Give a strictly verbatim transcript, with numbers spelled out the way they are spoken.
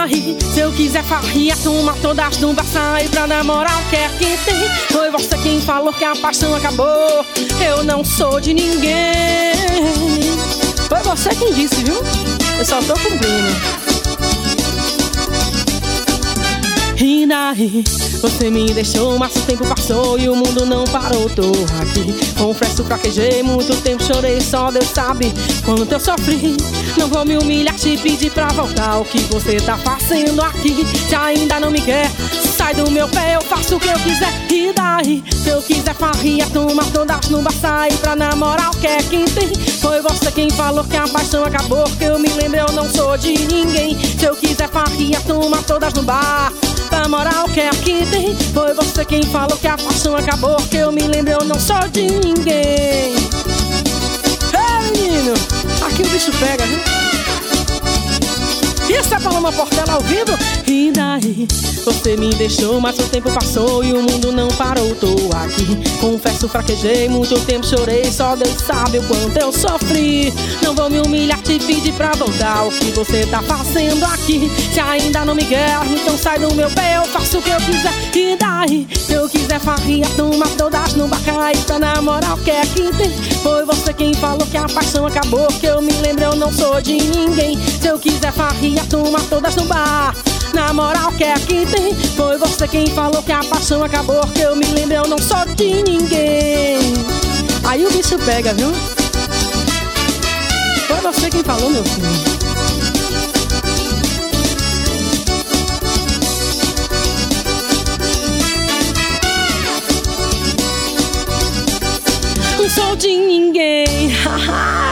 daí? Se eu quiser farria, toma todas no bar, sai pra namorar o que é que tem? Foi você quem falou que a paixão acabou, eu não sou de ninguém. Foi você quem disse, viu? Eu só tô cumprindo. E daí? Você me deixou, mas o tempo passou e o mundo não parou, tô aqui. Confesso, fraquejei, muito tempo chorei, só Deus sabe quanto eu sofri. Não vou me humilhar, te pedir pra voltar, o que você tá fazendo aqui? Se ainda não me quer, sai do meu pé, eu faço o que eu quiser. E daí? Se eu quiser farria, toma todas no bar, sai pra namorar o que é que tem? Foi você quem falou que a paixão acabou, que eu me lembro, eu não sou de ninguém. Se eu quiser farria, toma todas no bar, namorar o que é que tem? Foi você quem falou que a paixão acabou, que eu me lembro, eu não sou de ninguém. Ei, menino, aqui o bicho pega, viu? Isso é Paloma Portela ao vivo. E daí? Você me deixou, mas o tempo passou e o mundo não parou, tô aqui. Confesso, fraquejei, muito tempo chorei, só Deus sabe o quanto eu sofri. Não vou me humilhar, te pedir pra voltar, o que você tá fazendo aqui? Se ainda não me quer, então sai do meu pé, eu faço o que eu quiser. E daí? Se eu quiser farria, toma todas no bar, cai pra namorar o que é que tem? Foi você quem falou que a paixão acabou, que eu me lembro, eu não sou de ninguém. Se eu quiser farria, toma todas no bar, namorar o que é que tem? Foi você quem falou que a paixão acabou, que eu me lembro, eu não sou de ninguém. Aí o bicho pega, viu? Foi você quem falou, meu filho. Não sou de ninguém.